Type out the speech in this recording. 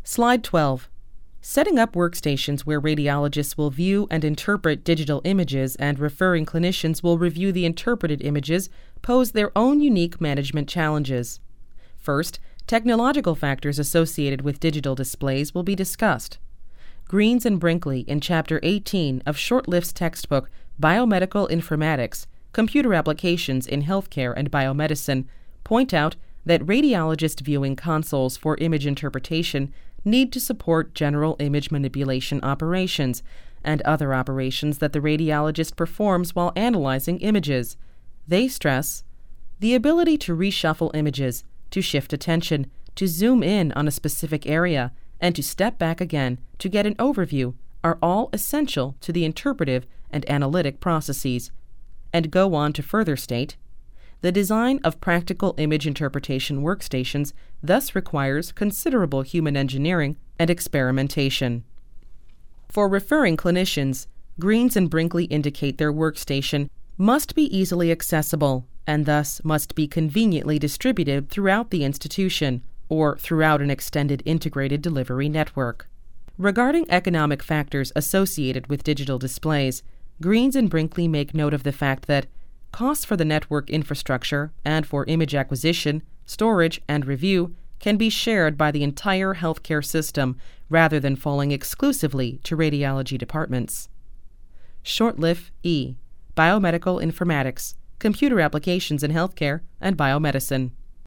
Slide 12. Setting up workstations where radiologists will view and interpret digital images and referring clinicians will review the interpreted images pose their own unique management challenges. First, technological factors associated with digital displays will be discussed. Greens and Brinkley in Chapter 18 of Shortlift's textbook Biomedical Informatics, Computer Applications in Healthcare and Biomedicine point out that radiologist viewing consoles for image interpretation need to support general image manipulation operations and other operations that the radiologist performs while analyzing images. They stress the ability to reshuffle images, to shift attention, to zoom in on a specific area, and to step back again to get an overview are all essential to the interpretive and analytic processes, and go on to further state, the design of practical image interpretation workstations thus requires considerable human engineering and experimentation. For referring clinicians, Greens and Brinkley indicate their workstation must be easily accessible and thus must be conveniently distributed throughout the institution or throughout an extended integrated delivery network. Regarding economic factors associated with digital displays, Greens and Brinkley make note of the fact that costs for the network infrastructure and for image acquisition, storage, and review can be shared by the entire healthcare system rather than falling exclusively to radiology departments. Shortlift E. Biomedical Informatics, Computer Applications in Healthcare and Biomedicine.